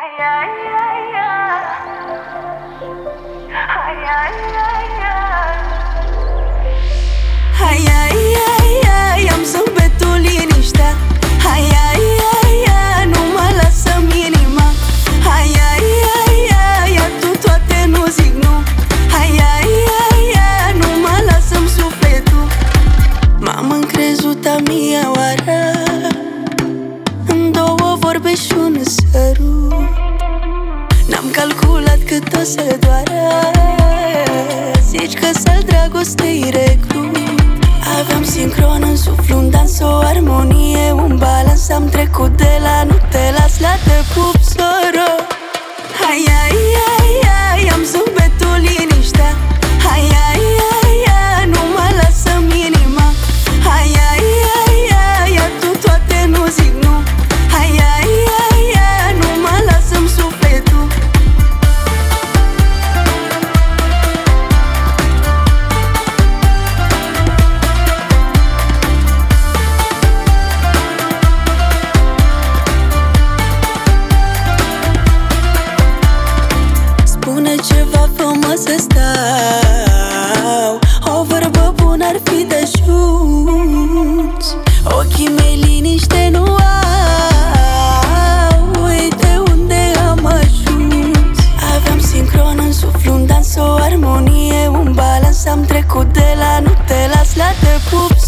Hai, ai, ai, ai, am zâmbetul liniștea. Hai, ai, ai, ai, nu mă lasă-mi inima. Hai, ai, ai, ai, tu toate nu zic nu. Hai, ai, ai, ai, nu mă lasă-mi sufletul. M-am încrezut a mia oară în două vorbe și un sărut. N-am calculat cât o să doară. Zici că să-l dragostei recrut. Aveam sincron în suflu, un dans, o armonie, un balans. Am trecut de la nu te las la te pup, soro. Hai, ai, ai, ai, am zâmbetul liniștea. Hai, ai, ai, ai, nu mă lasă-mi inima. Hai, ai, ai, ai, tu toate nu zic nu. Hai, ai, ai, ai, nu mă lasă-mi sufletul. Spune ceva, fă-mă să stau. O vorbă bună ar fi de ajuns. Ochii mei liniște nu au. Uite unde am ajuns. Aveam sincron în suflu, un dans, o armonie, un balans. Am trecut de la nu te las la te pup,